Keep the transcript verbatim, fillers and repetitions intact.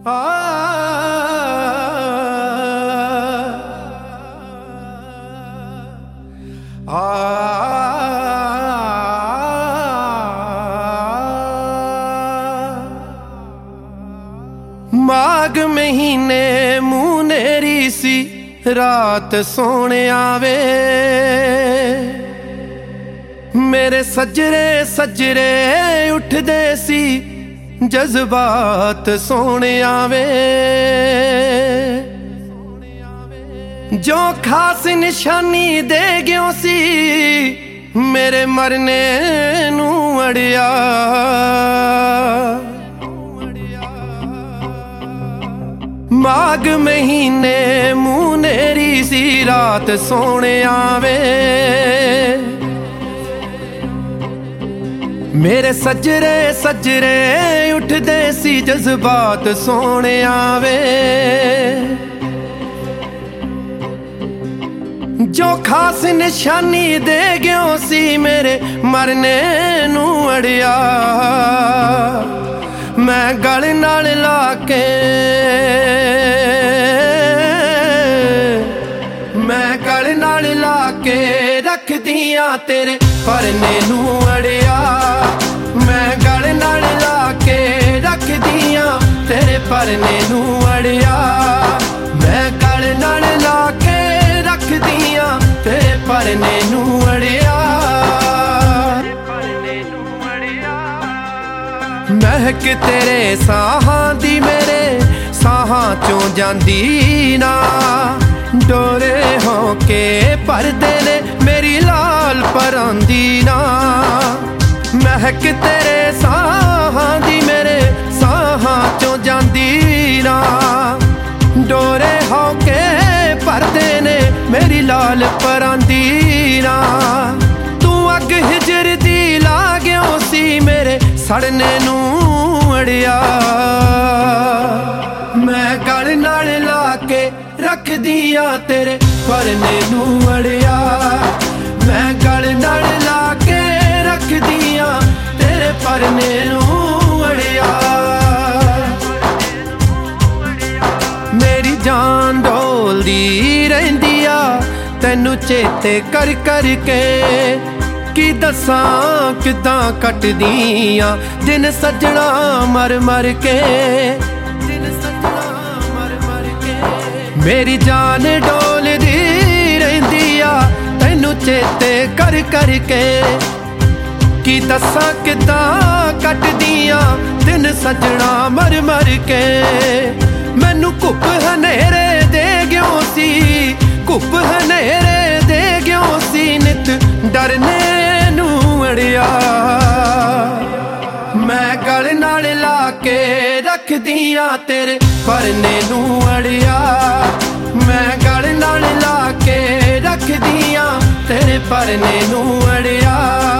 माघ महीने मुनेरी सी रात सोने आवे, मेरे सजरे सजरे उठदे सी जज्बात सोने आवे। जो खास निशानी दे गयो सी मेरे मरने नू अड़िया। माघ महीने मुनेरी सी रात सोने आवे, मेरे सजरे सजरे उठदे सी जज्बात सोने आवे। जो खास निशानी दे गयो सी मेरे मरने नू अड़िया। मैं गल नाल ला के मैं गल नाल ला के रख दिया तेरे परने नू अड़िया। मैं गल नाल ला के रख दिया तेरे परने नू अड़िया। मैं गल नाल ला के रख दिया तेरे परने नू अड़िया। महक तेरे साहां दी मेरे साहां चों जांदी ना। डोरे हो के परदे ने मेरी लाल परांदी ना। महक तेरे साहां दी मेरे साहां चों जांदी ना। डोरे हो के परदे ने मेरी लाल परांदी ना। तू अग हिजर दी ला गयो सी मेरे सड़ने नू अड़िया। मैं गल नाल ला के रख दिया तेरे परने नू अड़िया। मैं गल नाल ला के रख दिया तेरे परने नू अड़िया। मेरी जान डोलदी रहिंदी आ तैनू चेते कर कर के। की दसां किदां कटदियां दिन सजना मर मर के। दिन सजना मर मर के मेरी जान डोलदी रहिंदी आ तैनू चेते कर कर के। की दसां किदां कटदियां दिन सजना मर मर के। मैनू घुप हनेरे दे गयो सी घुप हनेरे दे गयो सी नित डरने नू अड़िया। मैं गल नाल ला के रख दिया तेरे परने नू अड़िया। मैं गल नाल ला के रख दिया तेरे परने नू अड़िया।